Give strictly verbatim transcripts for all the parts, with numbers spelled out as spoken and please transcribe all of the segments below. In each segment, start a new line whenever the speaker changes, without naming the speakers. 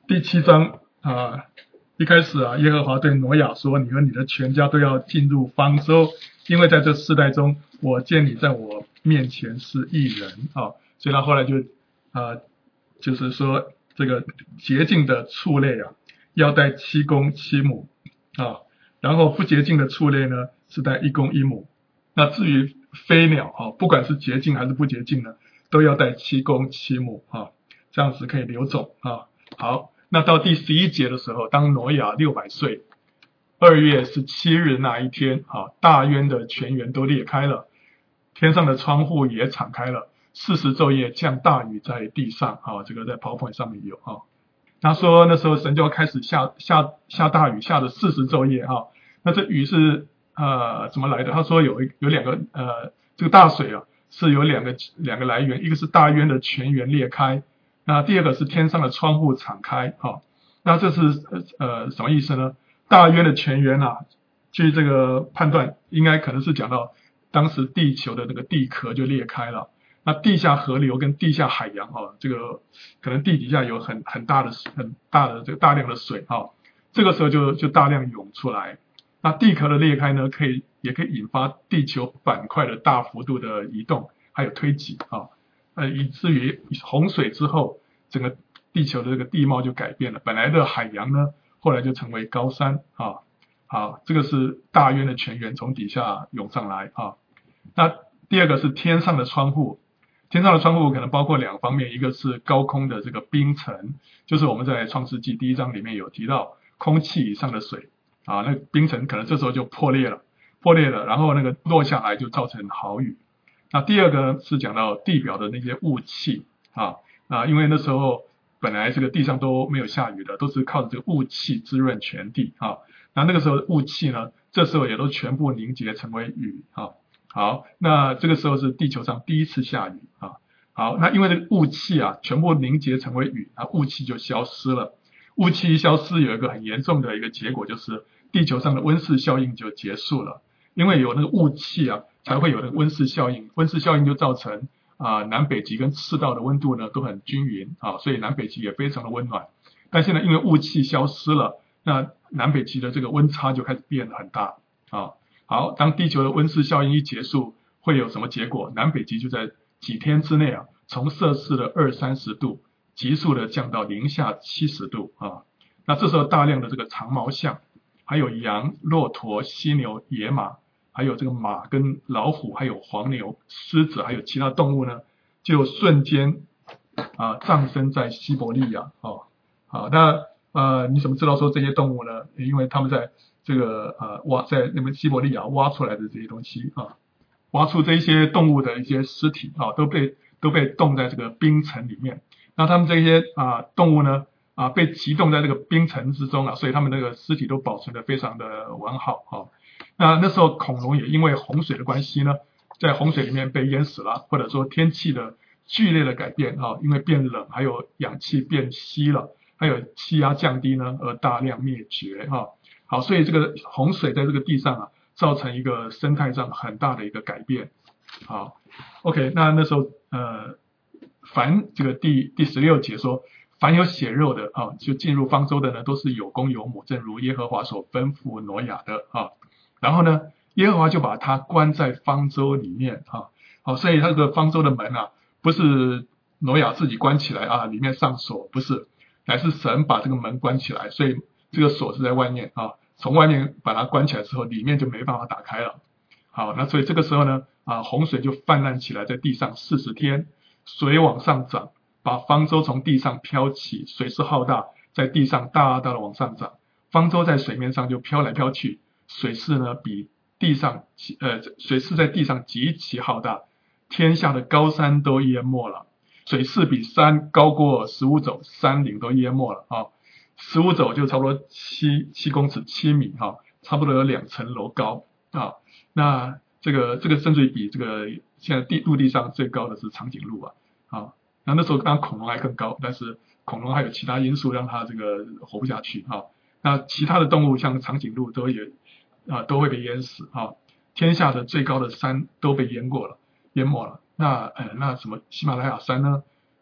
第七章啊，一开始啊，耶和华对挪亚说：“你和你的全家都要进入方舟，因为在这世代中，我见你在我面前是义人啊。”所以他后来就啊，就是说这个洁净的畜类啊，要带七公七母啊，然后不洁净的畜类呢是带一公一母。那至于飞鸟啊，不管是洁净还是不洁净呢，都要带七公七母啊，这样子可以留种啊。好。那到第十一节的时候，当挪亚六百岁，二月十七日那一天，啊，大渊的泉源都裂开了，天上的窗户也敞开了，四十昼夜降大雨在地上，啊，这个在 PowerPoint 上面有啊。他说那时候神就要开始下下下大雨，下了四十昼夜啊。那这雨是呃怎么来的？他说有有两个呃这个大水啊是有两个两个来源，一个是大渊的泉源裂开。那第二个是天上的窗户敞开，哈，那这是呃什么意思呢？大渊的泉源啊，据这个判断，应该可能是讲到当时地球的那个地壳就裂开了，那地下河流跟地下海洋啊，这个可能地底下有很很大的很大的这个大量的水啊，这个时候就就大量涌出来。那地壳的裂开呢，可以也可以引发地球板块的大幅度的移动，还有推挤啊。呃，以至于洪水之后，整个地球的这个地貌就改变了。本来的海洋呢，后来就成为高山啊。好，这个是大渊的泉源从底下涌上来啊。那第二个是天上的窗户，天上的窗户可能包括两方面，一个是高空的这个冰层，就是我们在创世纪第一章里面有提到，空气以上的水啊，那冰层可能这时候就破裂了，破裂了，然后那个落下来就造成豪雨。那第二个是讲到地表的那些雾气啊啊，因为那时候本来这个地上都没有下雨的，都是靠着这个雾气滋润全地啊。那那个时候雾气呢，这时候也都全部凝结成为雨啊。好，那这个时候是地球上第一次下雨啊。好，那因为这个雾气啊，全部凝结成为雨，那雾气就消失了。雾气一消失，有一个很严重的一个结果，就是地球上的温室效应就结束了。因为有那个雾气啊，才会有那个温室效应，温室效应就造成啊、呃、南北极跟赤道的温度呢都很均匀啊，所以南北极也非常的温暖。但现在因为雾气消失了，那南北极的这个温差就开始变得很大啊。好，当地球的温室效应一结束，会有什么结果？南北极就在几天之内啊，从摄氏的二三十度急速的降到零下七十度啊。那这时候大量的这个长毛象，还有羊、骆驼、犀牛、野马。还有这个马跟老虎，还有黄牛、狮子，还有其他动物呢，就瞬间啊葬身在西伯利亚哦。好，那呃你怎么知道说这些动物呢？因为他们在这个呃挖在那边西伯利亚挖出来的这些东西啊，挖出这些动物的一些尸体啊，都被都被冻在这个冰层里面。那他们这些啊动物呢啊被急冻在这个冰层之中啊，所以他们那个尸体都保存得非常的完好啊。那那时候恐龙也因为洪水的关系呢，在洪水里面被淹死了，或者说天气的剧烈的改变啊，因为变冷，还有氧气变稀了，还有气压降低呢，而大量灭绝哈。好，所以这个洪水在这个地上啊，造成一个生态上很大的一个改变。好 ，OK， 那那时候呃，凡这个第第十六节说，凡有血肉的啊，就进入方舟的呢，都是有公有母，正如耶和华所吩咐挪亚的啊。然后呢，耶和华就把他关在方舟里面啊，好，所以那个方舟的门啊，不是挪亚自己关起来啊，里面上锁，不是，乃是神把这个门关起来，所以这个锁是在外面啊，从外面把它关起来之后，里面就没办法打开了。好，那所以这个时候呢，啊，洪水就泛滥起来，在地上四十天，水往上涨，把方舟从地上飘起，水势浩大，在地上大大的往上涨，方舟在水面上就飘来飘去。水势呢比地上呃水势在地上极其浩大，天下的高山都淹没了，水势比山高过十五肘，山岭都淹没了啊，十五肘就差不多七七公尺七米哈、啊，差不多有两层楼高啊。那这个这个甚至于比这个现在地陆地上最高的是长颈鹿啊啊，那那时候当然恐龙还更高，但是恐龙还有其他因素让它这个活不下去啊。那其他的动物像长颈鹿都也啊，都会被淹死啊！天下的最高的山都被淹过了，淹没了。那呃，那什么喜马拉雅山呢？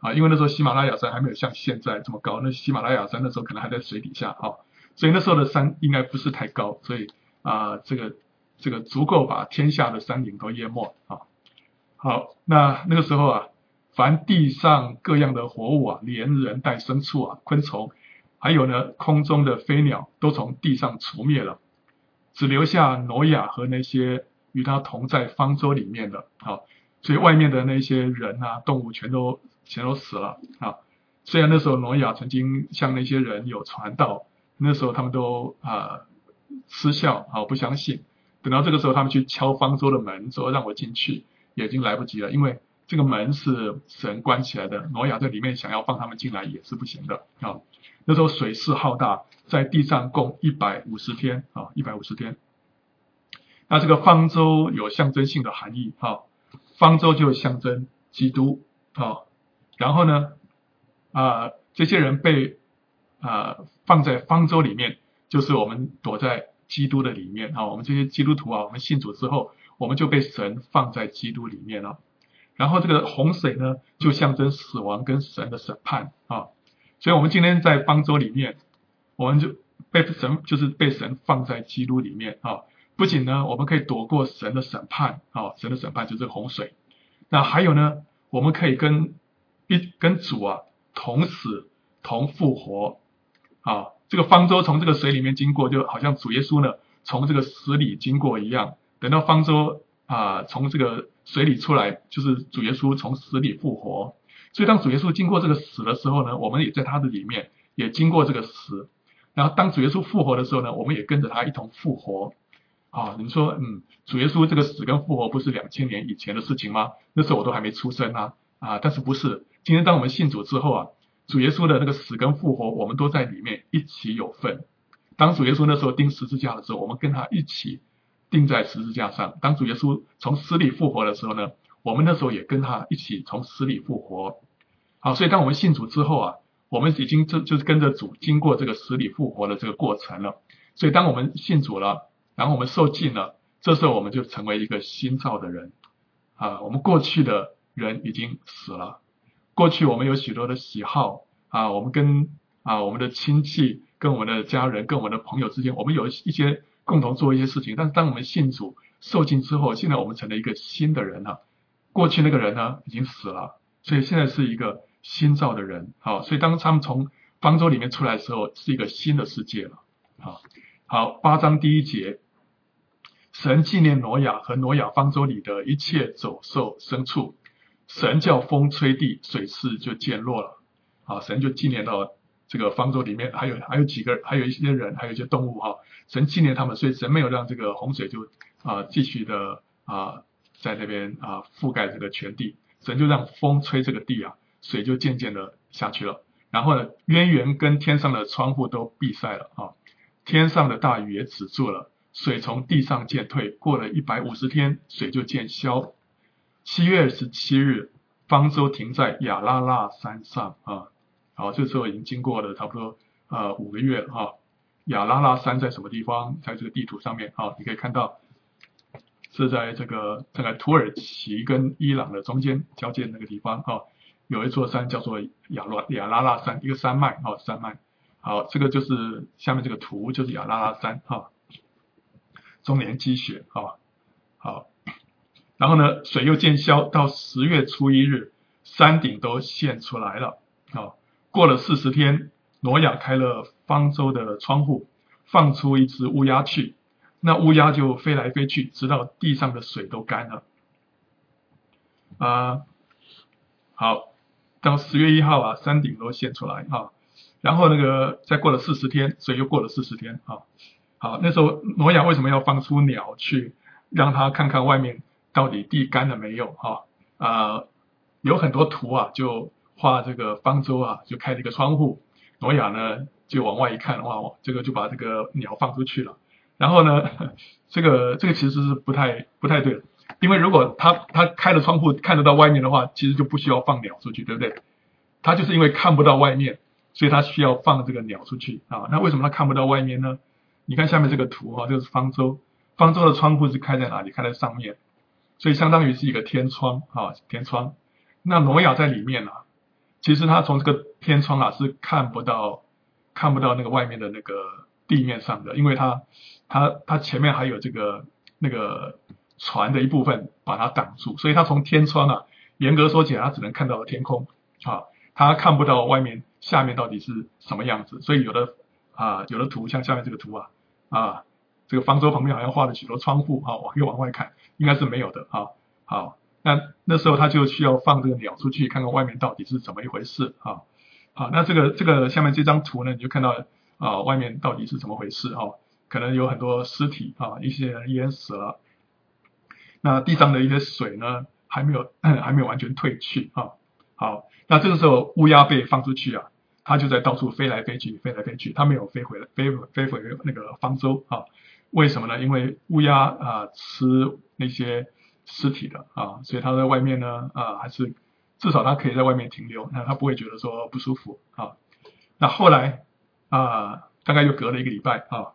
啊，因为那时候喜马拉雅山还没有像现在这么高，那喜马拉雅山那时候可能还在水底下啊，所以那时候的山应该不是太高，所以啊，这个这个足够把天下的山岭都淹没啊。好，那那个时候啊，凡地上各样的活物啊，连人带牲畜啊，昆虫，还有呢空中的飞鸟，都从地上除灭了，只留下挪亚和那些与他同在方舟里面的啊，所以外面的那些人啊、动物全都全都死了啊。虽然那时候挪亚曾经向那些人有传道，那时候他们都啊嗤笑啊，不相信。等到这个时候，他们去敲方舟的门，说让我进去，也已经来不及了，因为这个门是神关起来的，挪亚在里面想要放他们进来也是不行的啊。那时候水势浩大，在地上共一百五十天啊，一百五十天。那这个方舟有象征性的含义啊，方舟就象征基督啊。然后呢，啊，这些人被啊放在方舟里面，就是我们躲在基督的里面啊。我们这些基督徒啊，我们信主之后，我们就被神放在基督里面了。然后这个洪水呢，就象征死亡跟神的审判啊。所以我们今天在方舟里面，我们就被神就是被神放在基督里面啊。不仅呢，我们可以躲过神的审判啊，神的审判就是洪水。那还有呢，我们可以跟一跟主啊同死同复活啊。这个方舟从这个水里面经过，就好像主耶稣呢从这个死里经过一样。等到方舟啊从这个水里出来，就是主耶稣从死里复活。所以当主耶稣经过这个死的时候呢，我们也在他的里面也经过这个死。然后当主耶稣复活的时候呢，我们也跟着他一同复活。啊，你说，嗯，主耶稣这个死跟复活不是两千年以前的事情吗？那时候我都还没出生啊，啊，但是不是？今天当我们信主之后啊，主耶稣的那个死跟复活，我们都在里面一起有份。当主耶稣那时候钉十字架的时候，我们跟他一起钉在十字架上。当主耶稣从死里复活的时候呢，我们那时候也跟他一起从死里复活。好，所以当我们信主之后啊，我们已经就就是跟着主经过这个死里复活的这个过程了。所以当我们信主了，然后我们受尽了，这时候我们就成为一个新造的人啊。我们过去的人已经死了，过去我们有许多的喜好啊，我们跟啊我们的亲戚、跟我们的家人、跟我们的朋友之间，我们有一些共同做一些事情。但是当我们信主受尽之后，现在我们成了一个新的人了。过去那个人呢已经死了，所以现在是一个新造的人。好，所以当他们从方舟里面出来的时候，是一个新的世界了。好，好，八章第一节。神纪念挪亚和挪亚方舟里的一切走兽牲畜，神叫风吹地，水势就渐弱了。啊，神就纪念到这个方舟里面还有还有几个还有一些人，还有一些动物哈、啊，神纪念他们，所以神没有让这个洪水就啊继续的啊在那边啊覆盖这个全地，神就让风吹这个地啊，水就渐渐的下去了。然后呢，渊源跟天上的窗户都闭塞了啊，天上的大雨也止住了。水从地上渐退，过了一百五十天，水就渐消。七月十七日，方舟停在亚拉腊山上啊。好，这时候已经经过了差不多呃五个月了啊。亚拉腊山在什么地方？在这个地图上面啊，你可以看到是在这个这个土耳其跟伊朗的中间交界那个地方啊，有一座山叫做亚拉亚拉腊山，一个山脉啊，山脉。好，这个就是下面这个图，就是亚拉腊山啊。终年积雪啊，好，然后呢，水又渐消，到十月初一日，山顶都现出来了啊。过了四十天，挪亚开了方舟的窗户，放出一只乌鸦去，那乌鸦就飞来飞去，直到地上的水都干了啊。好，到十月一号啊，山顶都现出来啊。然后那个再过了四十天，水又过了四十天啊。好，那时候挪亚为什么要放出鸟去，让他看看外面到底地干了没有哈？啊，有很多图啊，就画这个方舟啊，就开了一个窗户，挪亚呢就往外一看，哇，这个就把这个鸟放出去了。然后呢，这个这个其实是不太不太对的，因为如果他他开了窗户看得到外面的话，其实就不需要放鸟出去，对不对？他就是因为看不到外面，所以他需要放这个鸟出去啊。那为什么他看不到外面呢？你看下面这个图啊，这个是方舟，方舟的窗户是开在哪里？开在上面，所以相当于是一个天窗啊，天窗。那挪亚在里面啊， 其实他从这个天窗啊是看不到看不到那个外面的那个地面上的，因为他他他前面还有这个那个船的一部分把它挡住，所以他从天窗啊，严格说起来他只能看到天空啊，他看不到外面下面到底是什么样子。所以有的啊有的图像下面这个图啊啊这个方舟旁边好像画了许多窗户啊，我可以往外看，应该是没有的啊。好，那那时候他就需要放这个鸟出去看看外面到底是怎么一回事啊。好，那这个这个下面这张图呢，你就看到啊外面到底是怎么回事啊？可能有很多尸体啊，一些人淹死了。那地上的一些水呢，还没有还没有完全退去啊。好，那这个时候乌鸦被放出去啊，它就在到处飞来飞去，飞来飞去，它没有飞回来，飞飞回那个方舟啊。为什么呢？因为乌鸦啊吃那些尸体的啊，所以它在外面呢啊还是至少它可以在外面停留，那它不会觉得说不舒服啊。那后来啊，大概又隔了一个礼拜啊，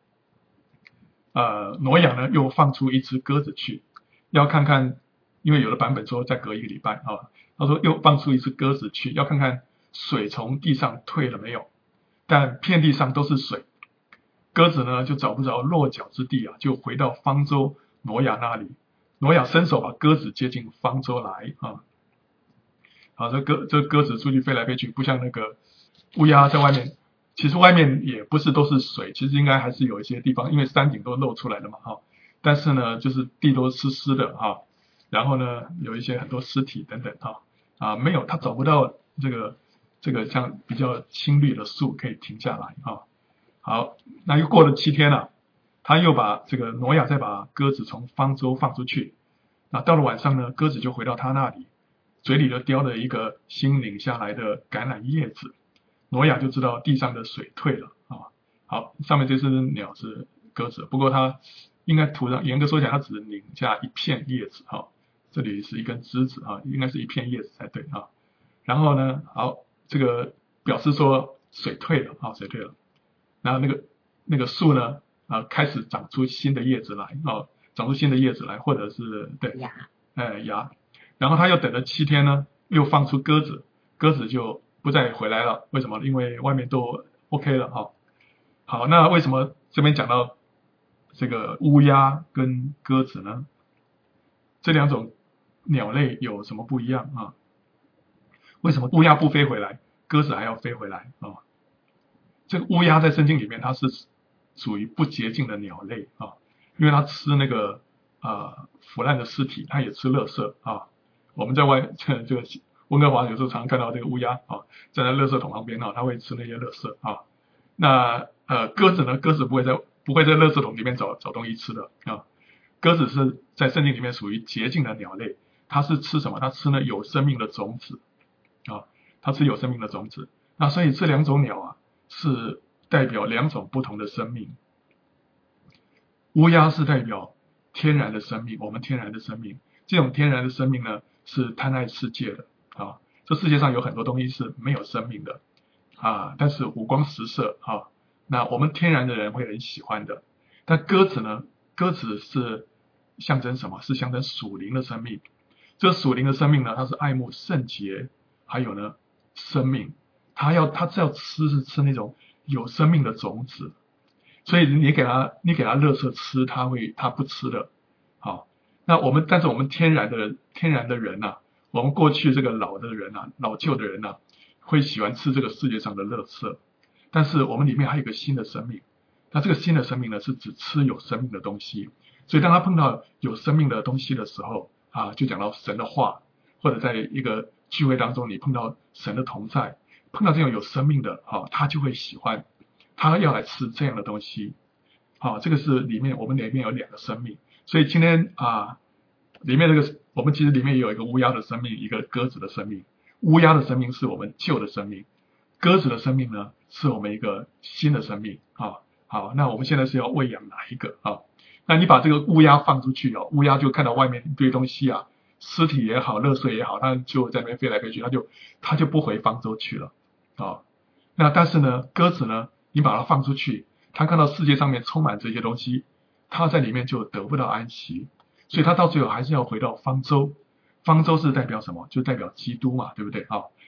呃，挪亚呢又放出一只鸽子去，要看看，因为有的版本说再隔一个礼拜啊，他说又放出一只鸽子去，要看看水从地上退了没有，但遍地上都是水，鸽子呢就找不着落脚之地啊，就回到方舟挪亚那里。挪亚伸手把鸽子接进方舟来啊，好，这鸽这鸽子出去飞来飞去，不像那个乌鸦在外面。其实外面也不是都是水，其实应该还是有一些地方，因为山顶都露出来了嘛哈。但是呢，就是地都湿湿的哈，然后呢有一些很多尸体等等哈啊，没有，他找不到这个这个像比较青绿的树可以停下来啊。好，那又过了七天了，他又把这个挪亚再把鸽子从方舟放出去。那到了晚上呢，鸽子就回到他那里，嘴里就叼了一个新拧下来的橄榄叶子。挪亚就知道地上的水退了啊。好，上面这只鸟是鸽子，不过它应该图上严格说起来，它只拧下一片叶子哈，这里是一根枝子啊，应该是一片叶子才对啊。然后呢，好，这个表示说水退了啊，水退了。然后那个那个树呢啊，开始长出新的叶子来啊，长出新的叶子来，或者是对
芽，
哎芽。然后他又等了七天呢，又放出鸽子，鸽子就不再回来了。为什么？因为外面都 OK 了哈。好，那为什么这边讲到这个乌鸦跟鸽子呢？这两种鸟类有什么不一样啊？为什么乌鸦不飞回来，鸽子还要飞回来啊？这个乌鸦在圣经里面它是属于不洁净的鸟类啊，因为它吃那个啊腐烂的尸体，它也吃垃圾啊。我们在外这这个温哥华有时候常看到这个乌鸦啊，站在垃圾桶旁边啊，它会吃那些垃圾啊。那呃鸽子呢？鸽子不会在不会在垃圾桶里面找找东西吃的啊。鸽子是在圣经里面属于洁净的鸟类，它是吃什么？它吃呢有生命的种子啊，它吃有生命的种子。那所以这两种鸟啊，是代表两种不同的生命。乌鸦是代表天然的生命，我们天然的生命。这种天然的生命呢，是贪爱世界的啊。这世界上有很多东西是没有生命的啊，但是五光十色啊，那我们天然的人会很喜欢的。但鸽子呢？鸽子是象征什么？是象征属灵的生命。这属灵的生命呢，它是爱慕圣洁，还有呢生命。它要它只要吃是吃那种有生命的种子，所以你给它你给它垃圾吃，它会它不吃的。好，那我们但是我们天然的天然的人啊，我们过去这个老的人啊，老旧的人啊，会喜欢吃这个世界上的垃圾。但是我们里面还有一个新的生命，那这个新的生命呢，是只吃有生命的东西。所以当他碰到有生命的东西的时候啊，就讲到神的话，或者在一个聚会当中，你碰到神的同在，碰到这种有生命的啊，他就会喜欢，他要来吃这样的东西。好，这个是里面我们里面有两个生命。所以今天啊，里面这个我们其实里面也有一个乌鸦的生命，一个鸽子的生命。乌鸦的生命是我们旧的生命，鸽子的生命呢是我们一个新的生命啊。好，那我们现在是要喂养哪一个啊？那你把这个乌鸦放出去哦，乌鸦就看到外面一堆东西啊，尸体也好，垃圾也好，它就在那边飞来飞去，它就它就不回方舟去了啊。那但是呢，鸽子呢，你把它放出去，它看到世界上面充满这些东西，它在里面就得不到安息，所以它到最后还是要回到方舟。方舟是代表什么？就代表基督嘛，对不对啊？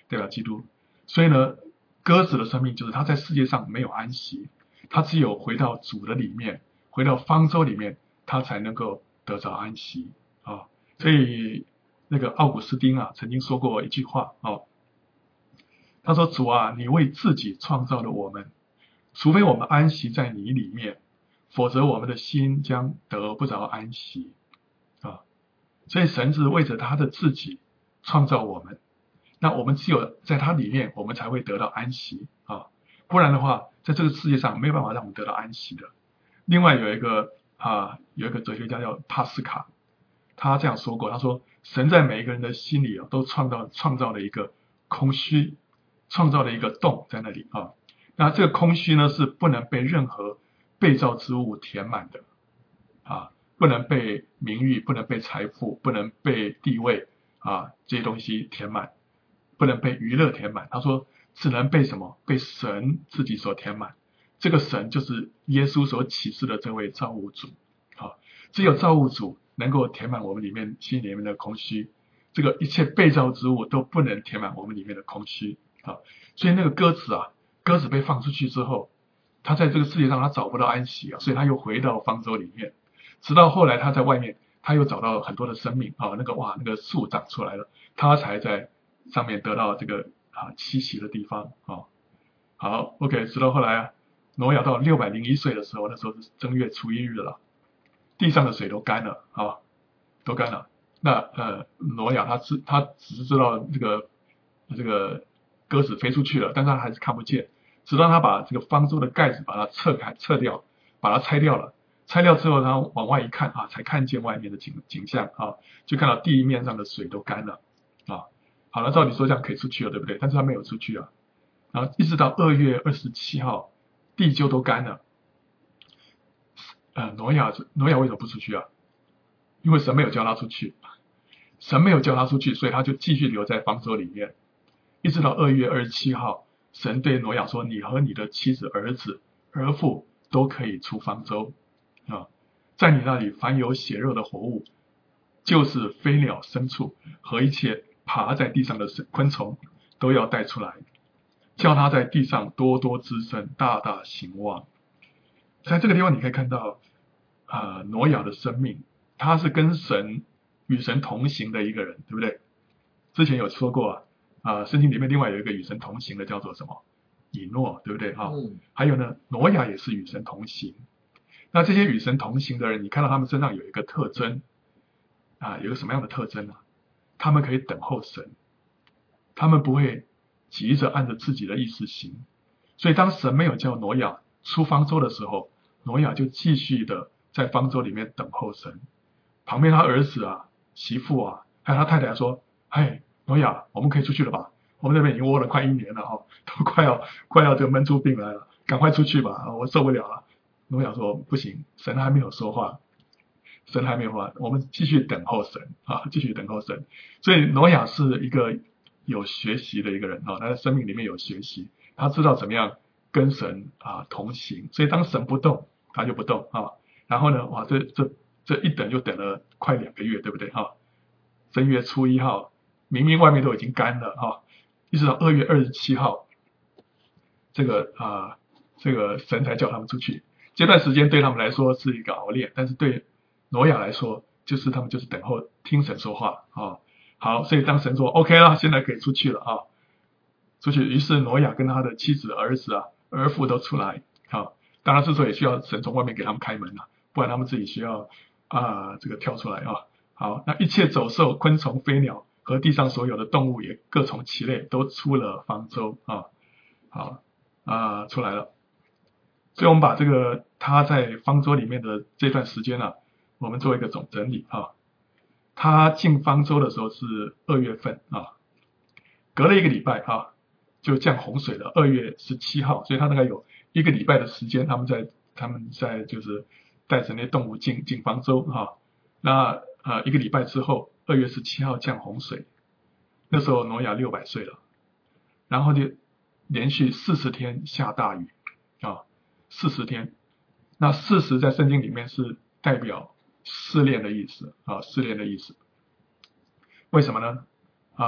代表基督。所以呢，鸽子的生命就是它在世界上没有安息，它只有回到主的里面，回到方舟里面，它才能够得着安息啊。所以那个奥古斯丁啊曾经说过一句话啊，他说：主啊，你为自己创造了我们，除非我们安息在你里面，否则我们的心将得不着安息啊。所以神是为着他的自己创造我们，那我们只有在他里面，我们才会得到安息啊，不然的话，在这个世界上没有办法让我们得到安息的。另外有一个啊，有一个哲学家叫帕斯卡，他这样说过，他说神在每一个人的心里啊，都创造创造了一个空虚，创造了一个洞在那里啊。那这个空虚呢，是不能被任何被造之物填满的啊，不能被名誉，不能被财富，不能被地位啊这些东西填满，不能被娱乐填满。他说只能被什么？被神自己所填满。这个神就是耶稣所启示的这位造物主啊，只有造物主能够填满我们里面心里面的空虚，这个一切被造之物都不能填满我们里面的空虚啊。所以那个鸽子啊，鸽子被放出去之后，他在这个世界上他找不到安息啊，所以他又回到方舟里面，直到后来他在外面他又找到很多的生命啊，那个哇那个树长出来了，他才在上面得到这个啊栖息的地方啊。好 OK， 直到后来啊挪亚到六百零一岁的时候，那时候是正月初一日了，地上的水都干了啊，都干了。那呃，挪亚他知他只是知道这个这个鸽子飞出去了，但是他还是看不见。直到他把这个方舟的盖子把它撤开撤掉，把它拆掉了，拆掉之后，他往外一看啊，才看见外面的景景象啊，就看到地面上的水都干了啊。好了，照理说这样可以出去了，对不对？但是他没有出去啊。然后一直到二月二十七号。地就都干了，呃，挪亚挪亚为什么不出去啊？因为神没有叫他出去，神没有叫他出去，所以他就继续留在方舟里面，一直到二月二十七号，神对挪亚说：“你和你的妻子、儿子、儿妇都可以出方舟啊，在你那里凡有血肉的活物，就是飞鸟、牲畜和一切爬在地上的昆虫，都要带出来。”叫他在地上多多滋生，大大兴旺。在这个地方你可以看到啊、呃，挪亚的生命，他是跟神与神同行的一个人，对不对？之前有说过啊，呃，圣经里面另外有一个与神同行的叫做什么？以诺，对不对啊、嗯？还有呢，挪亚也是与神同行。那这些与神同行的人，你看到他们身上有一个特征啊，有个什么样的特征呢、啊？他们可以等候神，他们不会急着按着自己的意思行，所以当神没有叫挪亚出方舟的时候，挪亚就继续的在方舟里面等候神。旁边他儿子啊、媳妇啊，还有他太太说：“哎，挪亚，我们可以出去了吧？我们那边已经窝了快一年了哈，都快要快要这个闷出病来了，赶快出去吧，我受不了了。”挪亚说：“不行，神还没有说话，神还没有说话，我们继续等候神啊，继续等候神。”所以挪亚是一个有学习的一个人啊，他的生命里面有学习，他知道怎么样跟神啊同行，所以当神不动，他就不动啊。然后呢，哇，这这这一等就等了快两个月，对不对啊？正月初一号，明明外面都已经干了啊，一直到二月二十七号，这个啊，这个神才叫他们出去。这段时间对他们来说是一个熬练，但是对挪亚来说，就是他们就是等候听神说话啊。好，所以当神说 OK 了，现在可以出去了啊，出去。于是挪亚跟他的妻子、儿子啊、儿妇都出来啊。当然，这时候也需要神从外面给他们开门啊，不然他们自己需要啊这个跳出来啊。好，那一切走兽、昆虫、飞鸟和地上所有的动物也各从其类，都出了方舟啊。好啊，出来了。所以我们把这个他在方舟里面的这段时间啊，我们做一个总整理啊。他进方舟的时候是二月份啊，隔了一个礼拜啊，就降洪水了。二月十七号，所以他大概有一个礼拜的时间，他们在他们在就是带着那些动物进进方舟啊。那呃一个礼拜之后，二月十七号降洪水，那时候挪亚六百岁了，然后就连续四十天下大雨啊，四十天。那四十在圣经里面是代表试炼的意思啊，试炼的意思。为什么呢？啊，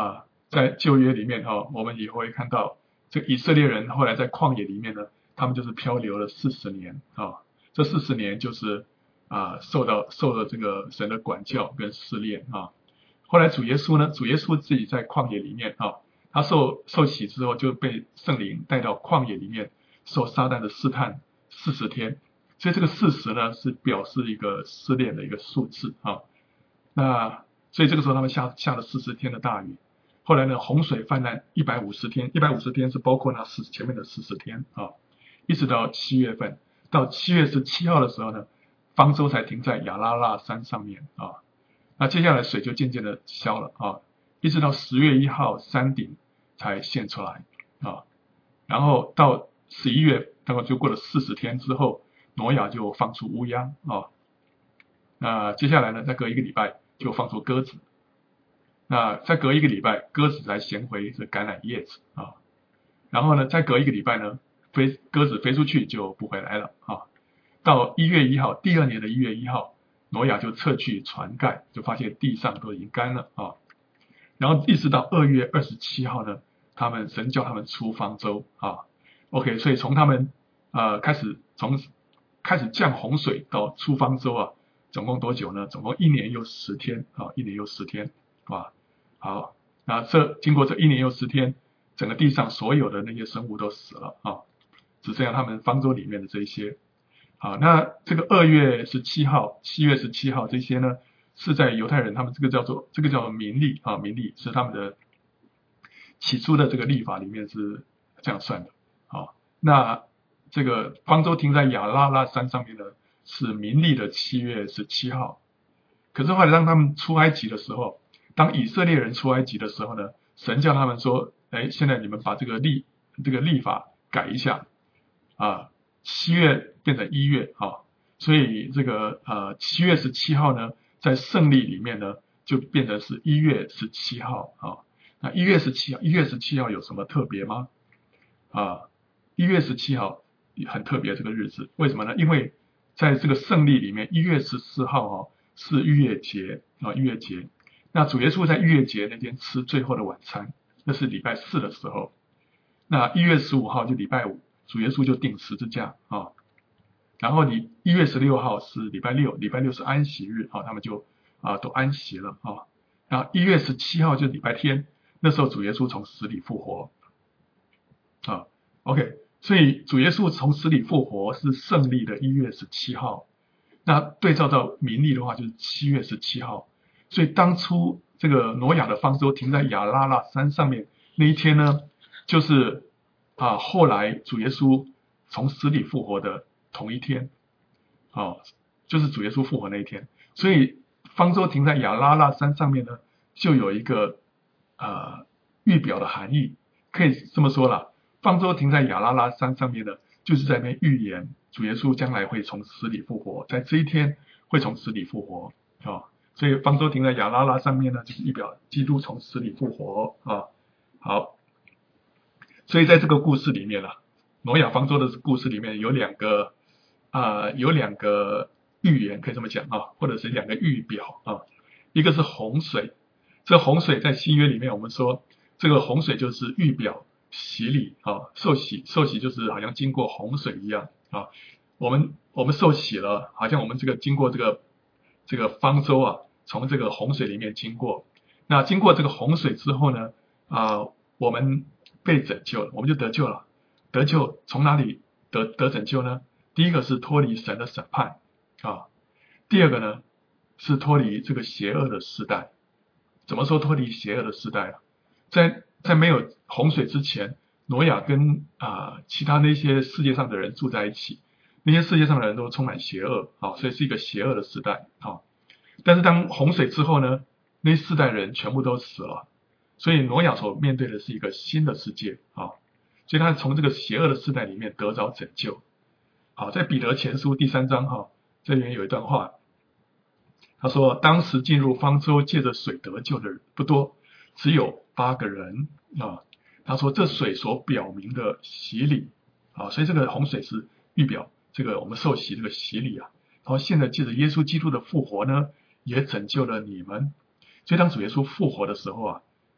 在旧约里面哈，我们也会看到这以色列人后来在旷野里面呢，他们就是漂流了四十年啊，这四十年就是啊受到受了这个神的管教跟试炼啊。后来主耶稣呢，主耶稣自己在旷野里面啊，他受受洗之后就被圣灵带到旷野里面受撒旦的试探四十天，所以这个四十呢是表示一个试炼的一个数字啊。那所以这个时候他们下下了四十天的大雨，后来呢洪水泛滥一百五十天，一百五十天是包括那四前面的四十天啊，一直到七月份，到七月十七号的时候呢，方舟才停在亚拉腊山上面啊。那接下来水就渐渐的消了啊，一直到十月一号山顶才现出来啊，然后到十一月大概就过了四十天之后，挪亚就放出乌鸦啊，那接下来呢再隔一个礼拜就放出鸽子，那再隔一个礼拜鸽子才衔回这橄榄叶子啊，然后呢再隔一个礼拜呢飞鸽子飞出去就不回来了啊，到一月一号第二年的一月一号。挪亚就撤去船盖，就发现地上都已经干了啊。然后一直到二月二十七号呢，他们神叫他们出方舟啊。OK， 所以从他们呃开始从开始降洪水到出方舟啊，总共多久呢？总共一年又十天啊，一年又十天啊。好，那这经过这一年又十天，整个地上所有的那些生物都死了啊，只剩下他们方舟里面的这一些。好，那这个二月十七号、七月十七号这些呢，是在犹太人他们这个叫做这个叫做民历啊，民历是他们的起初的这个历法里面是这样算的。好，那这个方舟停在亚拉拉山上面呢，是民历的七月十七号。可是后来当他们出埃及的时候，当以色列人出埃及的时候呢，神叫他们说，哎，现在你们把这个历这个历法改一下啊。七月变成一月啊，所以这个呃七月十七号呢，在圣历里面呢，就变成是一月十七号啊。那一月十七号，一月十七号有什么特别吗？啊，一月十七号很特别这个日子，为什么呢？因为在这个圣历里面，一月十四号哦是逾越节啊，逾越节。那主耶稣在逾越节那天吃最后的晚餐，那是礼拜四的时候。那一月十五号就礼拜五。主耶稣就钉十字架啊，然后你一月十六号是礼拜六，礼拜六是安息日啊，他们就啊都安息了啊。然后一月十七号就礼拜天，那时候主耶稣从死里复活啊。OK， 所以主耶稣从死里复活是圣历的一月十七号，那对照到民历的话就是七月十七号。所以当初这个挪亚的方舟停在亚拉腊山上面那一天呢，就是啊，后来主耶稣从死里复活的同一天，哦，就是主耶稣复活那一天，所以方舟停在亚拉腊山上面呢，就有一个呃预表的含义，可以这么说啦，方舟停在亚拉腊山上面呢，就是在那边预言主耶稣将来会从死里复活，在这一天会从死里复活哦，所以方舟停在亚拉腊上面呢，就是预表基督从死里复活啊。好。所以在这个故事里面啊，挪亚方舟的故事里面有两个啊、呃，有两个预言可以这么讲啊，或者是两个预表啊。一个是洪水，这洪水在新约里面我们说这个洪水就是预表洗礼啊，受洗受洗就是好像经过洪水一样啊。我们我们受洗了，好像我们这个经过这个这个方舟啊，从这个洪水里面经过。那经过这个洪水之后呢，啊、呃，我们被拯救了，我们就得救了。得救从哪里得得拯救呢？第一个是脱离神的审判啊，第二个呢是脱离这个邪恶的时代。怎么说脱离邪恶的时代啊？在在没有洪水之前，挪亚跟啊、呃、其他那些世界上的人住在一起，那些世界上的人都充满邪恶啊，所以是一个邪恶的时代啊。但是当洪水之后呢，那四代人全部都死了。所以挪亚所面对的是一个新的世界啊，所以他从这个邪恶的世代里面得着拯救。好，在彼得前书第三章哈，这里面有一段话，他说当时进入方舟借着水得救的人不多，只有八个人啊。他说这水所表明的洗礼啊，所以这个洪水是预表这个我们受洗这个洗礼啊。然后现在借着耶稣基督的复活呢，也拯救了你们。所以当主耶稣复活的时候啊，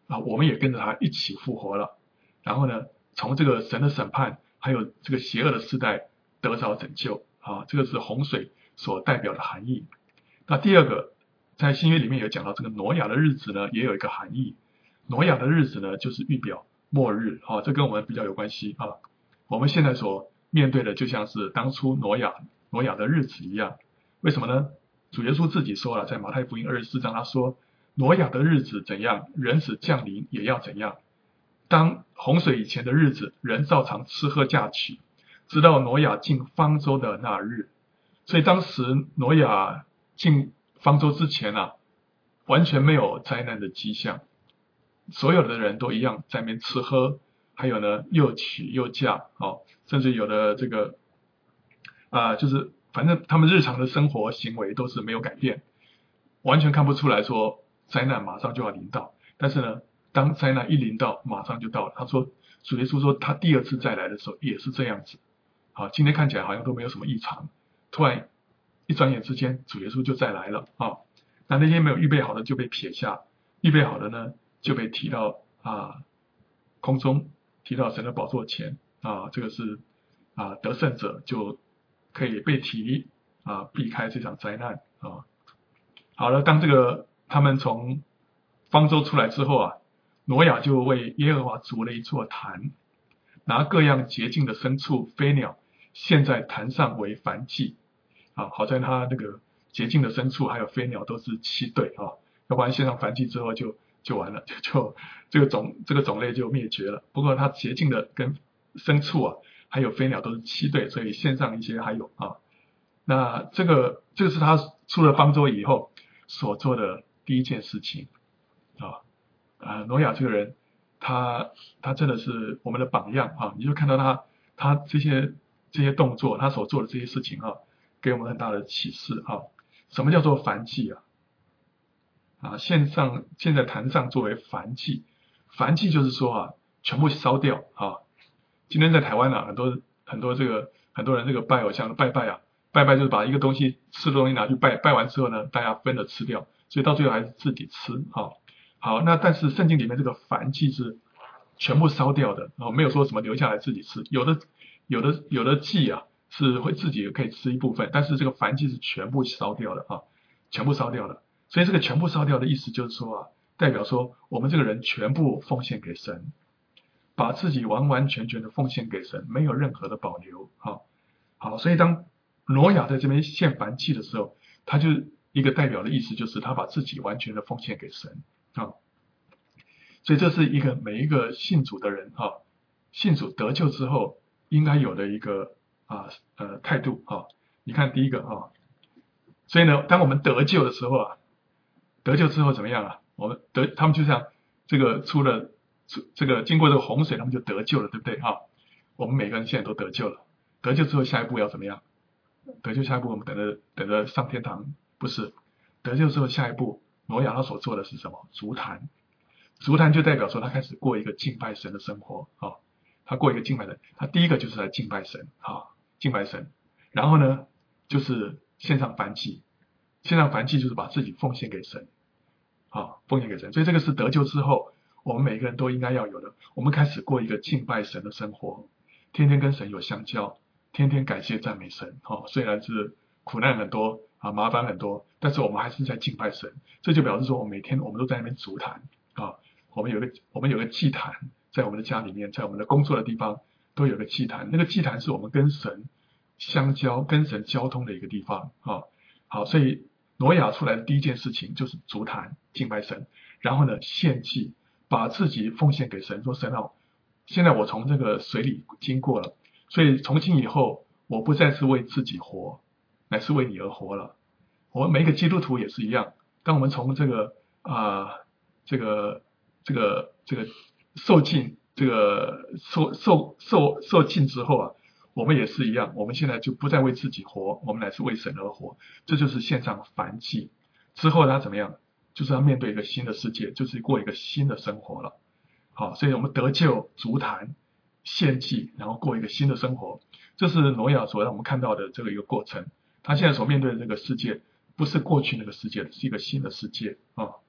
啊，我们也跟着他一起复活了，然后呢，从这个神的审判还有这个邪恶的世代得着拯救啊，这个是洪水所代表的含义。那第二个，在新约里面有讲到这个挪亚的日子呢，也有一个含义。挪亚的日子呢，就是预表末日啊，这跟我们比较有关系啊。我们现在所面对的就像是当初挪亚挪亚的日子一样，为什么呢？主耶稣自己说了，在马太福音二十四章他说，挪亚的日子怎样，人子降临也要怎样。当洪水以前的日子，人照常吃喝嫁娶，直到挪亚进方舟的那日。所以当时挪亚进方舟之前啊，完全没有灾难的迹象，所有的人都一样在那边吃喝，还有呢又娶又嫁，哦，甚至有的这个啊、呃，就是反正他们日常的生活行为都是没有改变，完全看不出来说灾难马上就要临到。但是呢，当灾难一临到，马上就到了。他说，主耶稣说他第二次再来的时候也是这样子。好，今天看起来好像都没有什么异常，突然一转眼之间，主耶稣就再来了啊。那那些没有预备好的就被撇下，预备好的呢就被提到啊空中，提到神的宝座前啊。这个是啊得胜者就可以被提啊避开这场灾难啊。好了，当这个他们从方舟出来之后啊，挪亚就为耶和华筑了一座坛，拿各样洁净的牲畜、飞鸟献在坛上为燔祭啊。好在他那个洁净的牲畜还有飞鸟都是七对啊，要不然献上燔祭之后就就完了，就就这个种这个种类就灭绝了。不过他洁净的跟牲畜啊还有飞鸟都是七对，所以献上一些还有啊。那这个这个是他出了方舟以后所做的第一件事情啊。啊，挪亚这个人，他他真的是我们的榜样啊！你就看到他他这些这些动作，他所做的这些事情啊，给我们很大的启示啊。什么叫做燔祭啊？啊，献上现在坛上作为燔祭，燔祭就是说啊，全部烧掉啊。今天在台湾啊，很多很多这个很多人这个拜偶像拜拜啊，拜拜就是把一个东西吃的东西拿去拜，拜完之后呢，大家分着吃掉，所以到最后还是自己吃啊。好，那但是圣经里面这个燔祭是全部烧掉的，哦，没有说什么留下来自己吃。有的有的有的祭啊是会自己可以吃一部分，但是这个燔祭是全部烧掉的啊，全部烧掉的。所以这个全部烧掉的意思就是说啊，代表说我们这个人全部奉献给神，把自己完完全全的奉献给神，没有任何的保留啊。好，所以当挪亚在这边献燔祭的时候，他就一个代表的意思就是他把自己完全的奉献给神。啊，所以这是一个每一个信主的人啊，信主得救之后应该有的一个啊呃态度啊。你看第一个啊，所以呢，当我们得救的时候啊，得救之后怎么样啊？我们得他们就像这个出了出这个经过这个洪水，他们就得救了，对不对啊？我们每个人现在都得救了，得救之后下一步要怎么样？得救下一步我们等着等着上天堂，不是？得救之后下一步，挪亚他所做的是什么？筑坛。筑坛就代表说他开始过一个敬拜神的生活啊，他过一个敬拜神，他第一个就是来敬拜神啊，敬拜神，然后呢就是献上燔祭，献上燔祭就是把自己奉献给神啊，奉献给神。所以这个是得救之后我们每个人都应该要有的，我们开始过一个敬拜神的生活，天天跟神有相交，天天感谢赞美神啊，虽然是苦难很多啊，麻烦很多，但是我们还是在敬拜神。这就表示说我每天我们都在那边筑坛啊，我们有个我们有个祭坛，在我们的家里面，在我们的工作的地方都有个祭坛，那个祭坛是我们跟神相交、跟神交通的一个地方啊。好，所以挪亚出来的第一件事情就是筑坛敬拜神，然后呢献祭，把自己奉献给神，说神啊，现在我从这个水里经过了，所以从今以后我不再是为自己活，乃是为你而活了。我们每一个基督徒也是一样，当我们从这个啊、呃、这个这个这个受尽这个受受受受尽之后啊，我们也是一样，我们现在就不再为自己活，我们乃是为神而活。这就是献上燔祭之后他怎么样？就是要面对一个新的世界，就是过一个新的生活了。好，所以我们得救、筑坛、献祭，然后过一个新的生活，这是挪亚所让我们看到的这个一个过程。他现在所面对的这个世界，不是过去那个世界，是一个新的世界啊。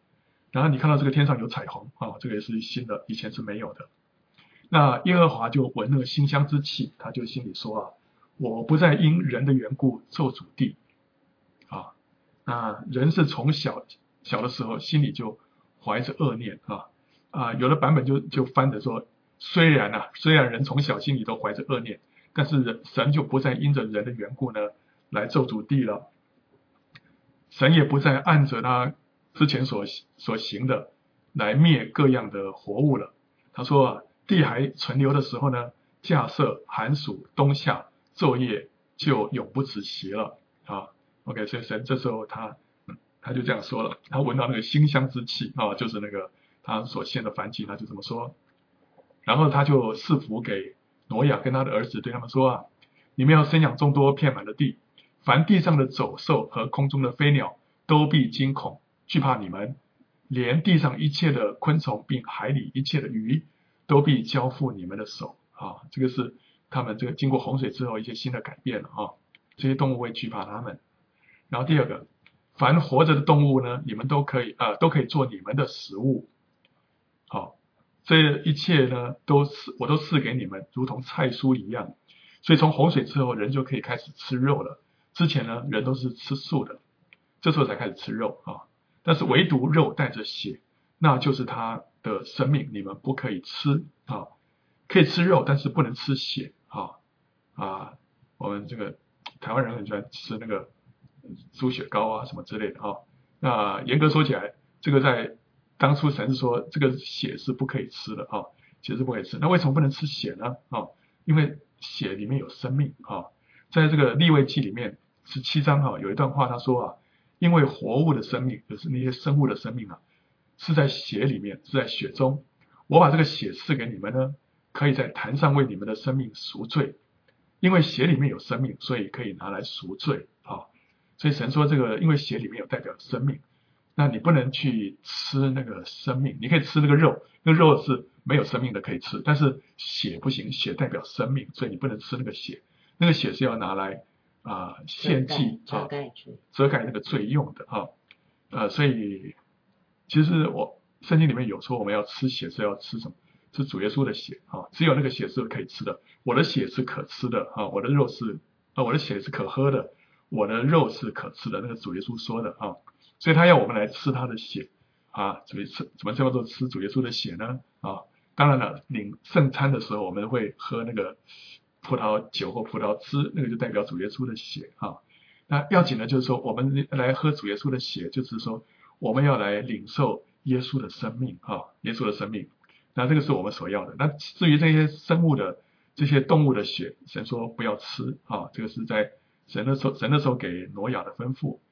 然后你看到这个天上有彩虹啊，这个也是新的，以前是没有的。那耶和华就闻那个馨香之气，他就心里说啊，我不再因人的缘故咒诅地啊。那人是从小小的时候心里就怀着恶念啊啊，有的版本就就翻着说，虽然啊，虽然人从小心里都怀着恶念，但是人神就不再因着人的缘故呢来咒诅地了，神也不再按着他之前所所行的来灭各样的活物了。他说啊，地还存留的时候呢，架设寒暑冬夏昼夜就永不止息了啊。OK， 所以神这时候他他就这样说了，他闻到那个馨香之气啊，就是那个他所献的燔祭，他就这么说。然后他就赐福给挪亚跟他的儿子，对他们说啊，你们要生养众多，遍满了地，凡地上的走兽和空中的飞鸟都必惊恐惧怕你们，连地上一切的昆虫并海里一切的鱼都必交付你们的手啊。这个是他们这个经过洪水之后一些新的改变了啊，这些动物会惧怕他们。然后第二个，凡活着的动物呢，你们都可以呃都可以做你们的食物。好，这一切呢都是我都赐给你们，如同菜蔬一样。所以从洪水之后，人就可以开始吃肉了。之前呢，人都是吃素的，这时候才开始吃肉啊。但是唯独肉带着血，那就是他的生命，你们不可以吃啊。可以吃肉，但是不能吃血啊啊！我们这个台湾人很喜欢吃那个猪血糕啊什么之类的啊。那严格说起来，这个在当初神是说这个血是不可以吃的啊，血是不可以吃。那为什么不能吃血呢？啊，因为血里面有生命啊。在这个利未记里面十七章啊，有一段话他说啊，因为活物的生命，就是那些生物的生命啊，是在血里面，是在血中。我把这个血赐给你们呢，可以在坛上为你们的生命赎罪，因为血里面有生命，所以可以拿来赎罪啊。所以神说这个，因为血里面有代表生命，那你不能去吃那个生命，你可以吃那个肉，那个肉是没有生命的可以吃，但是血不行，血代表生命，所以你不能吃那个血，那个血是要拿来啊、呃、献祭啊，遮盖那个罪用的啊。呃，所以其实我圣经里面有说我们要吃血是要吃什么？是主耶稣的血啊，只有那个血是可以吃的。我的血是可吃的啊，我的肉是啊，我的血是可喝的，我的肉是可吃的。那个主耶稣说的啊，所以他要我们来吃他的血啊。怎么吃？怎么叫做吃主耶稣的血呢？啊，当然了，领圣餐的时候我们会喝那个葡萄酒或葡萄汁，那个就代表主耶稣的血啊。那要紧的就是说，我们来喝主耶稣的血，就是说我们要来领受耶稣的生命啊，耶稣的生命。那这个是我们所要的。那至于这些生物的、这些动物的血，神说不要吃啊，这个是在神的时候，神的时候给挪亚的吩咐。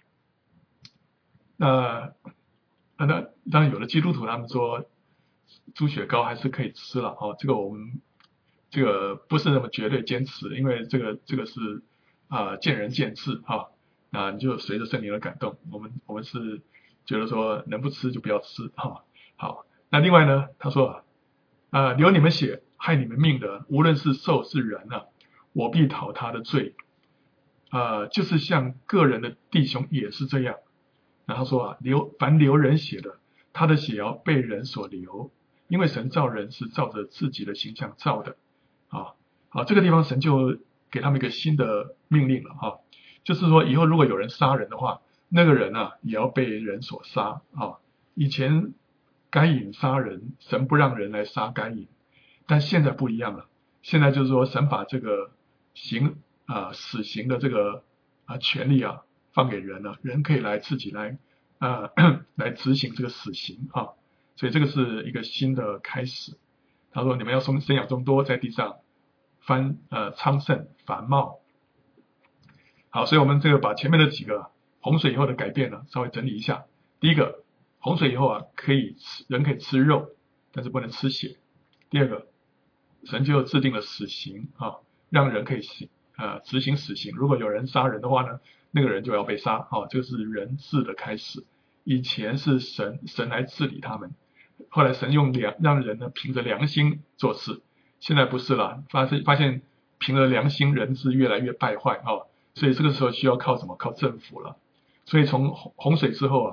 那那当然有的基督徒他们说猪血糕还是可以吃了啊，这个我们这个不是那么绝对坚持，因为这个这个是啊、呃、见仁见智啊，那你就随着圣灵的感动，我们我们是觉得说能不吃就不要吃啊。好，那另外呢，他说啊。啊、呃，流你们血害你们命的，无论是兽是人啊，我必讨他的罪。啊、呃，就是像个人的弟兄也是这样。然后说啊，流凡流人血的，他的血要被人所流，因为神造人是照着自己的形象造的。啊，好，这个地方神就给他们一个新的命令了啊，就是说以后如果有人杀人的话，那个人啊也要被人所杀啊。以前该隐杀人，神不让人来杀该隐，但现在不一样了。现在就是说，神把这个刑啊、呃、死刑的这个啊、呃、权利啊放给人了，人可以来自己来啊、呃、来执行这个死刑啊。所以这个是一个新的开始。他说：“你们要生生养众多，在地上繁呃昌盛繁茂。”好，所以我们这个把前面的几个洪水以后的改变呢，稍微整理一下。第一个。洪水以后啊，可以吃人可以吃肉，但是不能吃血。第二个，神就制定了死刑啊，让人可以行呃执行死刑。如果有人杀人的话呢，那个人就要被杀啊，这个是人治的开始。以前是神神来治理他们，后来神用良让人呢凭着良心做事，现在不是了，发现发现凭着良心人是越来越败坏啊，所以这个时候需要靠什么？靠政府了。所以从洪洪水之后啊。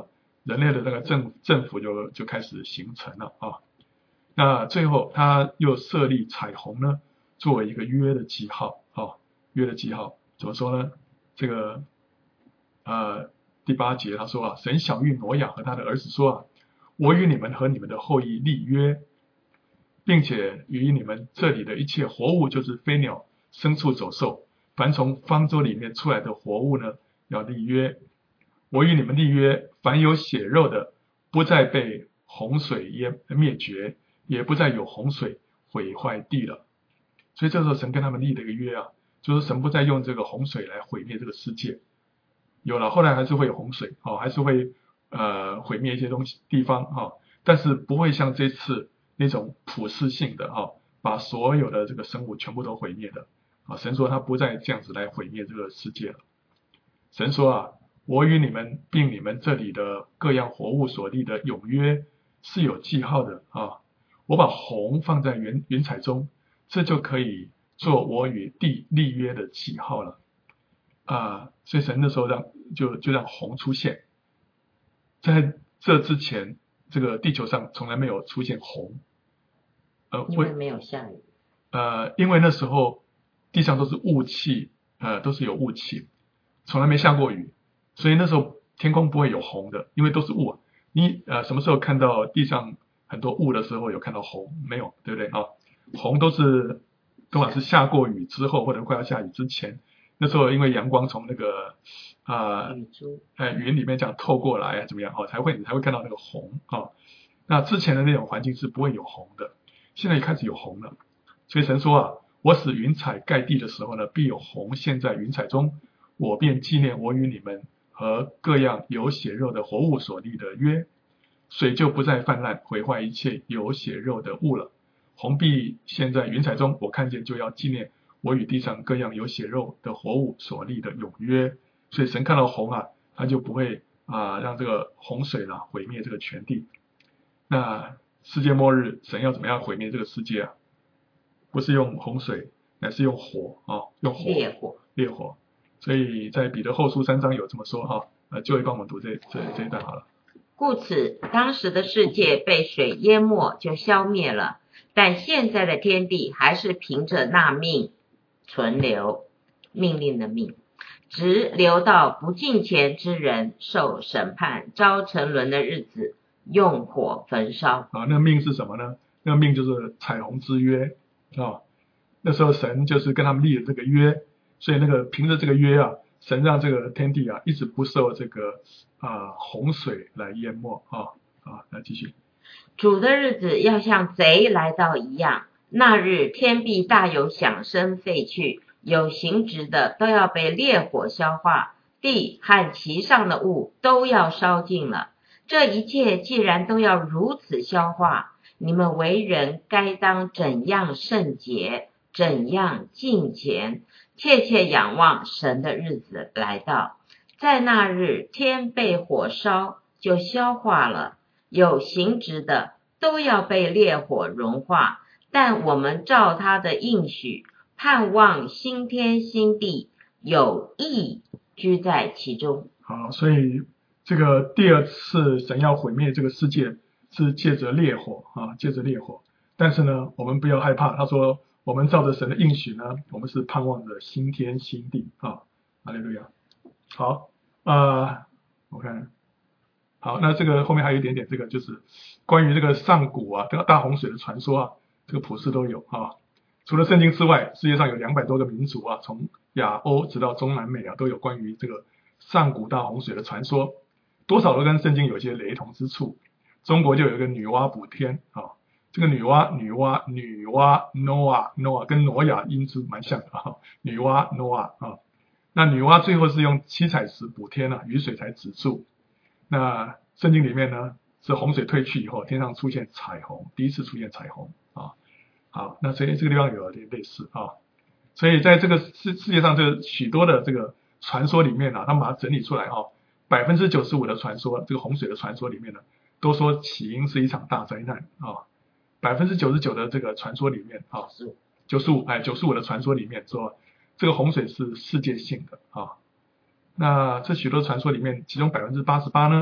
人类的那个政政府就就开始形成了啊。那最后他又设立彩虹呢，作为一个约的记号啊，约的记号怎么说呢？这个呃第八节他说啊，神晓谕挪亚和他的儿子说啊，我与你们和你们的后裔立约，并且与你们这里的一切活物，就是飞鸟、牲畜、走兽，凡从方舟里面出来的活物呢，要立约。我与你们立约，凡有血肉的，不再被洪水淹灭绝，也不再有洪水毁坏地了。所以这时候神跟他们立了一个约啊，就是神不再用这个洪水来毁灭这个世界。有了，后来还是会有洪水，哦，还是会呃毁灭一些东西地方哦，但是不会像这次那种普世性的哦，把所有的这个生物全部都毁灭的啊。神说他不再这样子来毁灭这个世界了。神说啊，我与你们并你们这里的各样活物所立的永约是有记号的啊。我把红放在云云彩中，这就可以做我与地立约的记号了啊。所以神那时候让就就让红出现，在这之前，这个地球上从来没有出现红，呃，
因为没有下雨。
呃，因为那时候地上都是雾气，呃，都是有雾气，从来没下过雨，所以那时候天空不会有红的，因为都是雾啊。你呃什么时候看到地上很多雾的时候有看到红？没有，对不对啊？红都是多少是下过雨之后或者快要下雨之前，那时候因为阳光从那个啊呃
雨珠，
呃云里面这样透过来啊怎么样哦才会你才会看到那个红啊、哦。那之前的那种环境是不会有红的，现在也开始有红了。所以神说啊，我使云彩盖地的时候呢，必有红现在云彩中，我便纪念我与你们和各样有血肉的活物所立的约，水就不再泛滥毁坏一切有血肉的物了。红必现在云彩中，我看见就要纪念我与地上各样有血肉的活物所立的永约。所以神看到红啊，他就不会啊让这个洪水啦毁灭这个全地。那世界末日，神要怎么样毁灭这个世界啊？不是用洪水，乃是用火啊，用火
烈火，
烈火。所以在彼得后书三章有这么说哈，呃，就会帮我们读这这这一段好了。
故此当时的世界被水淹没就消灭了，但现在的天地还是凭着那命存留，命令的命，直留到不敬虔之人受审判遭沉沦的日子，用火焚烧。
啊，那命是什么呢？那个命就是彩虹之约啊。那时候神就是跟他们立了这个约，所以那个凭着这个约啊，神让这个天地啊一直不受这个啊洪水来淹没啊啊。来继续。
主的日子要像贼来到一样，那日天必大有响声废去，有形质的都要被烈火消化，地和其上的物都要烧尽了。这一切既然都要如此消化，你们为人该当怎样圣洁，怎样敬虔，切切仰望神的日子来到。在那日天被火烧，就消化了，有形质的都要被烈火融化，但我们照他的应许，盼望新天新地，有义居在其中。
好，所以这个第二次神要毁灭这个世界是借着烈火啊，借着烈火。但是呢，我们不要害怕，他说我们照着神的应许呢，我们是盼望着新天新地啊，哈利路亚。好，呃，我看，好，那这个后面还有一点点，这个就是关于这个上古啊，这个大洪水的传说啊，这个普世都有啊。除了圣经之外，世界上有两百多个民族啊，从亚欧直到中南美啊，都有关于这个上古大洪水的传说，多少都跟圣经有一些雷同之处。中国就有一个女娲补天啊，这个女娲女娲女娲 Noah Noah 跟挪亚音字蛮像的啊，女娲 Noah 啊。那女娲最后是用七彩石补天啊，雨水才止住。那圣经里面呢，是洪水退去以后，天上出现彩虹，第一次出现彩虹啊。好，那所以这个地方有点类似啊。所以在这个世世界上，这许多的这个传说里面啊，他们把它整理出来啊，百分之九十五的传说，这个洪水的传说里面呢，都说起因是一场大灾难啊。百分之九十九的这个传说里面啊，九十五哎九十五的传说里面说，这个洪水是世界性的啊。那这许多传说里面，其中百分之八十八呢，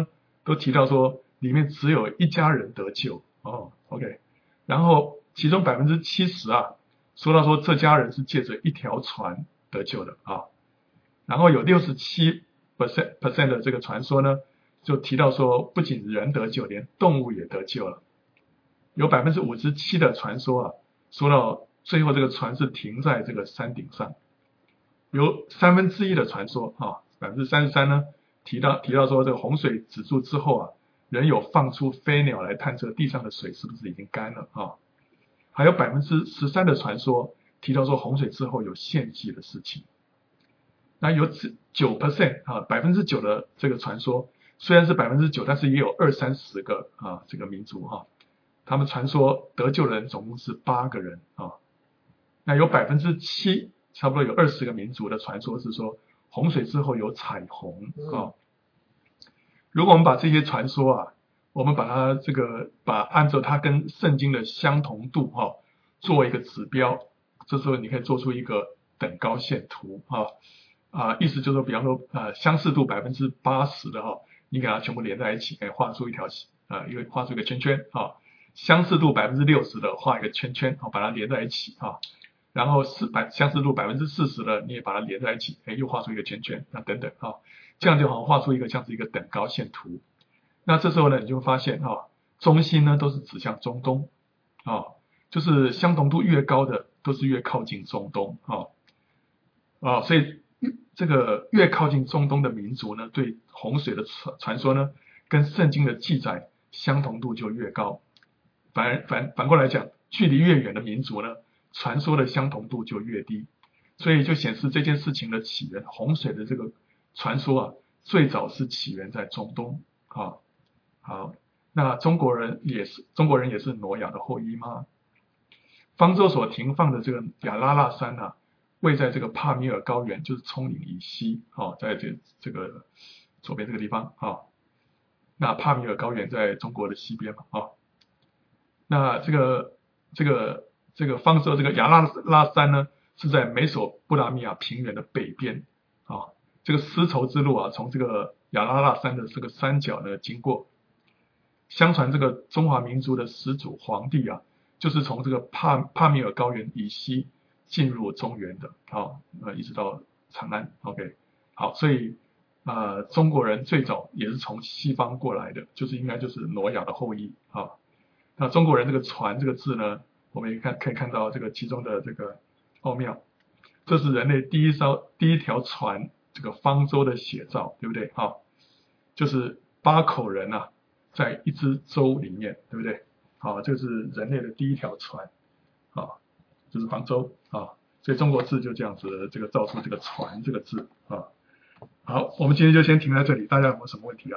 都提到说里面只有一家人得救哦 ，OK， 然后其中百分之七十啊，说到说这家人是借着一条船得救的啊，然后有六十七 percent percent 的这个传说呢，就提到说不仅人得救，连动物也得救了。有百分之五十七的传说啊，说到最后这个船是停在这个山顶上。有三分之一的传说啊，百分之三十三呢提到提到说这个洪水止住之后啊，人有放出飞鸟来探测地上的水是不是已经干了啊。还有百分之十三的传说提到说洪水之后有献祭的事情。那有九 percent 啊，百分之九的这个传说虽然是百分之九，但是也有二三十个啊这个民族哈、啊。他们传说得救的人总共是八个人啊，那有百分之七，差不多有二十个民族的传说是说洪水之后有彩虹啊。如果我们把这些传说啊，我们把它这个把按照它跟圣经的相同度哈、啊，做一个指标，这时候你可以做出一个等高线图啊啊，意思就是说，比方说呃相似度百分之八十的哈、啊，你给它全部连在一起，可以画出一条啊一个画出一个圈圈啊。相似度百分之六十的画一个圈圈，把它连在一起啊，然后四百相似度百分之四十的你也把它连在一起，哎，又画出一个圈圈，那等等啊，这样就好像画出一个像是一个等高线图。那这时候呢，你就会发现啊，中心呢都是指向中东啊，就是相同度越高的都是越靠近中东啊啊，所以这个越靠近中东的民族呢，对洪水的传传说呢，跟圣经的记载相同度就越高。反反反过来讲，距离越远的民族呢，传说的相同度就越低，所以就显示这件事情的起源，洪水的这个传说啊，最早是起源在中东啊。好，那中国人也是中国人也是挪亚的后裔吗？方舟所停放的这个亚拉腊山啊，位在这个帕米尔高原，就是葱岭以西啊，在这这个左边这个地方啊。那帕米尔高原在中国的西边嘛啊。那这个这个这个方舟这个亚拉拉山呢，是在美索不达米亚平原的北边啊。这个丝绸之路啊，从这个亚拉拉山的这个山脚呢经过。相传这个中华民族的始祖皇帝啊，就是从这个帕帕米尔高原以西进入中原的啊，呃，一直到长安。OK， 好，所以呃，中国人最早也是从西方过来的，就是应该就是挪亚的后裔啊。那中国人这个船这个字呢，我们也看可以看到这个其中的这个奥妙，这是人类第一艘第一条船这个方舟的写照，对不对啊？就是八口人啊，在一只舟里面，对不对？好，这是人类的第一条船啊，就是方舟啊，所以中国字就这样子，这个造出这个船这个字啊。好，我们今天就先停在这里，大家有没有什么问题啊？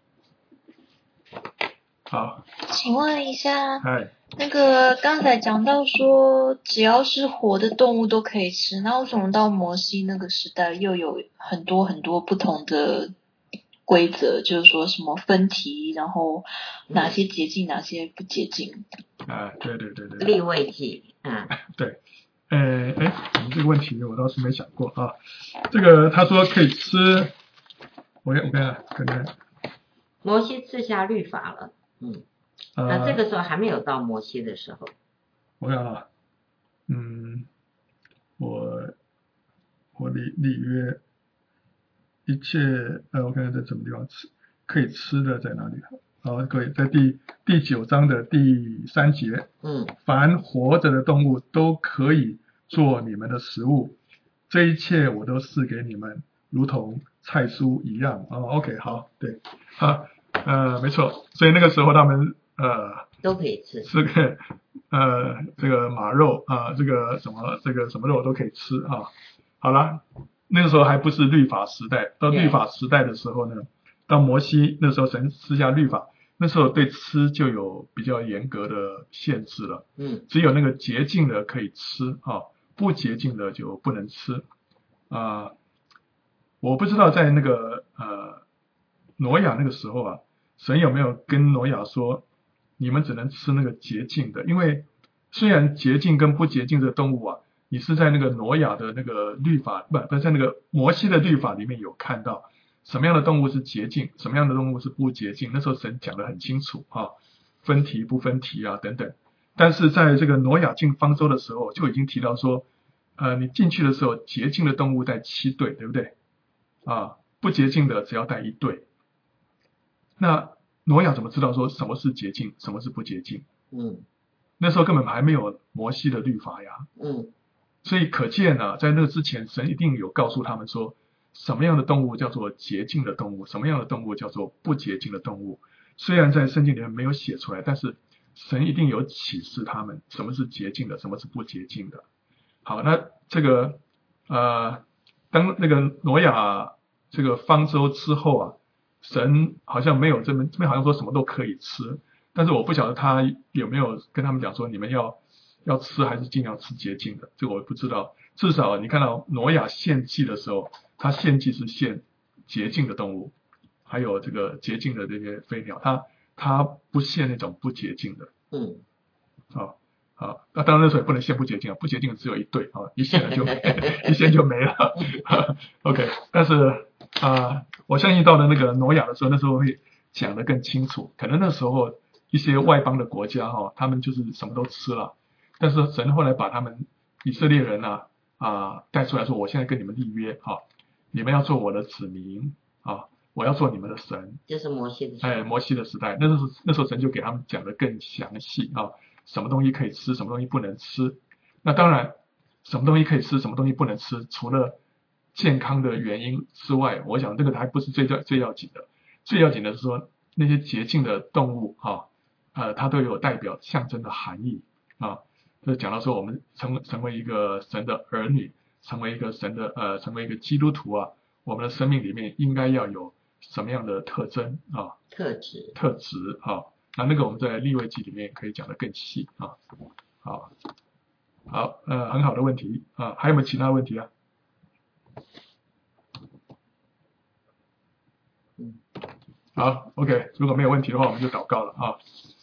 好，
请问一下，
哎，
那个刚才讲到说，只要是活的动物都可以吃，那为什么到摩西那个时代又有很多很多不同的规则，就是说什么分题，然后哪些洁净，哪些不洁净？
啊，对对对对，
利未记，嗯，
对，呃，哎，你这个问题我倒是没想过啊。这个他说可以吃，我我看可能
摩西赐下律法了。嗯，那、呃、这个时候还没有到摩西的时候。
我看啊，嗯，我我立立约一切，呃，我看看在什么地方吃可以吃的在哪里？好，各位，在第第九章的第三节，
嗯，
凡活着的动物都可以做你们的食物，这一切我都赐给你们，如同菜蔬一样。哦 ，OK， 好，对，啊。呃，没错，所以那个时候他们呃
都可以吃，
这个呃这个马肉啊、呃，这个什么这个什么肉都可以吃啊。好了，那个时候还不是律法时代，到律法时代的时候呢，到摩西那时候神施下律法，那时候对吃就有比较严格的限制了。
嗯，
只有那个洁净的可以吃啊，不洁净的就不能吃啊、呃。我不知道在那个呃挪亚那个时候啊。神有没有跟挪亚说，你们只能吃那个洁净的？因为虽然洁净跟不洁净的动物啊，你是在那个挪亚的那个律法，不不在那个摩西的律法里面有看到， 什么样的动物是洁净，什么样的动物是不洁净，那时候神讲得很清楚啊，分题不分题啊等等。但是在这个挪亚进方舟的时候，就已经提到说，呃，你进去的时候，洁净的动物带七对，对不对？啊，不洁净的只要带一对。那挪亚怎么知道说什么是洁净，什么是不洁净？
嗯
那时候根本还没有摩西的律法呀。
嗯
所以可见呢、啊，在那之前，神一定有告诉他们说，什么样的动物叫做洁净的动物，什么样的动物叫做不洁净的动物。虽然在圣经里面没有写出来，但是神一定有启示他们什么是洁净的，什么是不洁净的。好，那这个呃，当那个挪亚这个方舟之后啊，神好像没有这边这边好像说什么都可以吃，但是我不晓得他有没有跟他们讲说你们要要吃还是尽量吃洁净的，这个我不知道。至少你看到挪亚献祭的时候，他献祭是献洁净的动物，还有这个洁净的这些飞鸟，他他不献那种不洁净的。
嗯，
好，好，那当然那时候也不能献不洁净啊，不洁净的只有一对啊，一献了就没，一献就没了。OK， 但是啊、呃，我相信到了那个挪亚的时候，那时候会讲得更清楚。可能那时候一些外邦的国家哈、哦，他们就是什么都吃了，但是神后来把他们以色列人啊啊带出来说，我现在跟你们立约啊，你们要做我的子民啊，我要做你们的神。
就是摩西的时候。
哎，摩西的时代，那时候那时候神就给他们讲得更详细啊，什么东西可以吃，什么东西不能吃。那当然，什么东西可以吃，什么东西不能吃，除了健康的原因之外，我想这个还不是最最要紧的。最要紧的是说，那些洁净的动物啊，呃，它都有代表象征的含义啊。就讲到说，我们成成为一个神的儿女，成为一个神的呃，成为一个基督徒啊，我们的生命里面应该要有什么样的特征啊？
特质。
特质啊，那那个我们在利未记里面可以讲得更细啊。好，好，呃，很好的问题啊，还有没有其他问题啊？好 ，OK，如果没有问题的话，我们就祷告了啊。